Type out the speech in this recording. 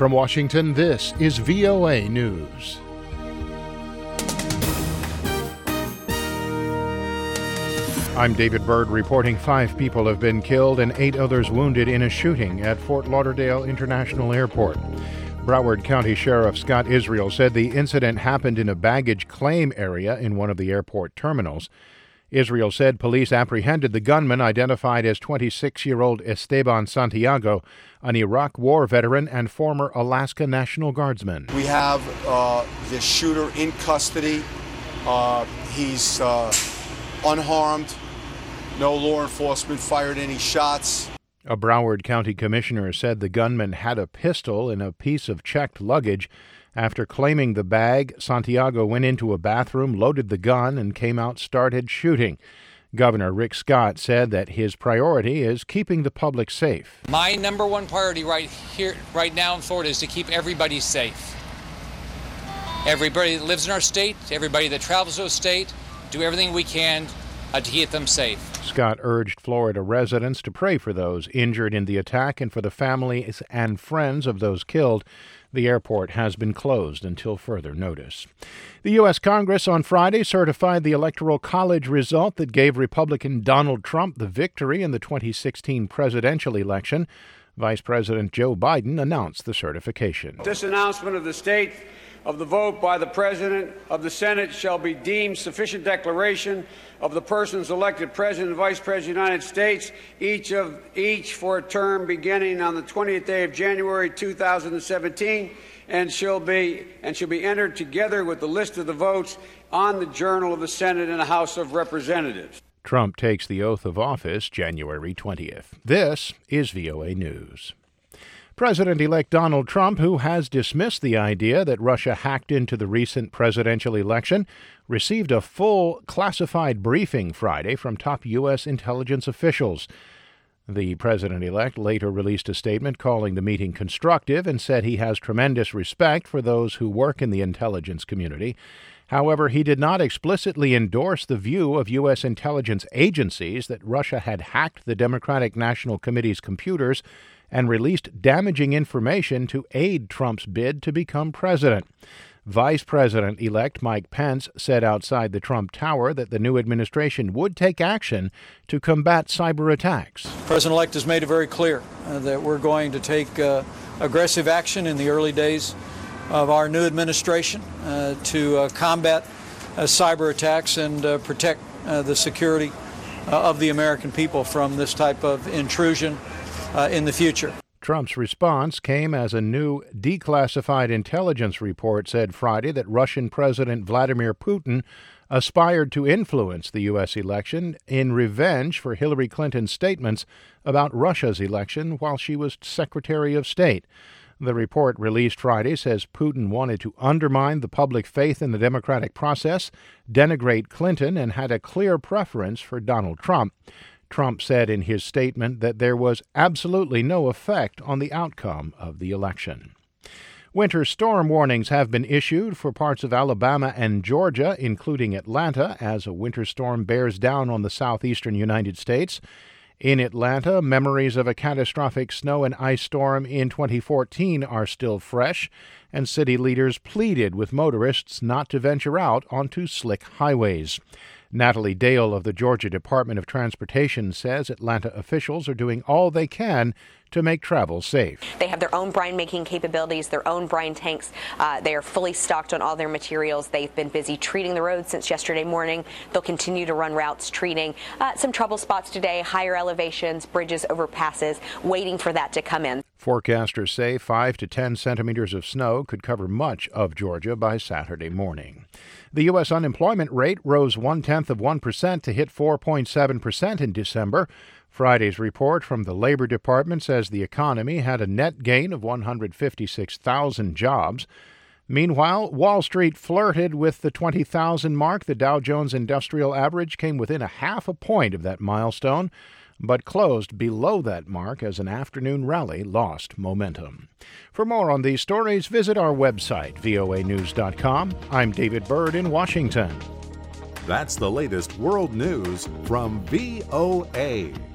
From Washington, this is VOA News. I'm David Byrd reporting 5 people have been killed and 8 others wounded in a shooting at Fort Lauderdale International Airport. Broward County Sheriff Scott Israel said the incident happened in a baggage claim area in one of the airport terminals. Israel said police apprehended the gunman, identified as 26-year-old Esteban Santiago, an Iraq War veteran and former Alaska National Guardsman. We have the shooter in custody. He's unharmed. No law enforcement fired any shots. A Broward County commissioner said the gunman had a pistol in a piece of checked luggage. After claiming the bag, Santiago went into a bathroom, loaded the gun, and came out, started shooting. Governor Rick Scott said that his priority is keeping the public safe. My number one priority right now in Florida is to keep everybody safe. Everybody that lives in our state, everybody that travels to the state, do everything we can to keep them safe. Scott urged Florida residents to pray for those injured in the attack and for the families and friends of those killed. The airport has been closed until further notice. The U.S. Congress on Friday certified the Electoral College result that gave Republican Donald Trump the victory in the 2016 presidential election. Vice President Joe Biden announced the certification. This announcement of the state of the vote by the President of the Senate shall be deemed sufficient declaration of the persons elected President and Vice President of the United States, each for a term beginning on the 20th day of January 2017, and shall be entered together with the list of the votes on the Journal of the Senate and the House of Representatives. Trump takes the oath of office January 20th. This is VOA News. President-elect Donald Trump, who has dismissed the idea that Russia hacked into the recent presidential election, received a full classified briefing Friday from top U.S. intelligence officials. The president-elect later released a statement calling the meeting constructive and said he has tremendous respect for those who work in the intelligence community. However, he did not explicitly endorse the view of U.S. intelligence agencies that Russia had hacked the Democratic National Committee's computers and released damaging information to aid Trump's bid to become president. Vice President-elect Mike Pence said outside the Trump Tower that the new administration would take action to combat cyber attacks. President-elect has made it very clear that we're going to take aggressive action in the early days of our new administration to combat cyber attacks and protect the security of the American people from this type of intrusion in the future. Trump's response came as a new declassified intelligence report said Friday that Russian President Vladimir Putin aspired to influence the U.S. election in revenge for Hillary Clinton's statements about Russia's election while she was Secretary of State. The report released Friday says Putin wanted to undermine the public faith in the democratic process, denigrate Clinton, and had a clear preference for Donald Trump. Trump said in his statement that there was absolutely no effect on the outcome of the election. Winter storm warnings have been issued for parts of Alabama and Georgia, including Atlanta, as a winter storm bears down on the southeastern United States. In Atlanta, memories of a catastrophic snow and ice storm in 2014 are still fresh, and city leaders pleaded with motorists not to venture out onto slick highways. Natalie Dale of the Georgia Department of Transportation says Atlanta officials are doing all they can to make travel safe. They have their own brine-making capabilities, their own brine tanks. They are fully stocked on all their materials. They've been busy treating the roads since yesterday morning. They'll continue to run routes treating some trouble spots today, higher elevations, bridges, overpasses, waiting for that to come in. Forecasters say 5 to 10 centimeters of snow could cover much of Georgia by Saturday morning. The U.S. unemployment rate rose 0.1% to hit 4.7% in December. Friday's report from the Labor Department says the economy had a net gain of 156,000 jobs. Meanwhile, Wall Street flirted with the 20,000 mark. The Dow Jones Industrial Average came within a half a point of that milestone, but closed below that mark as an afternoon rally lost momentum. For more on these stories, visit our website, voanews.com. I'm David Byrd in Washington. That's the latest world news from VOA.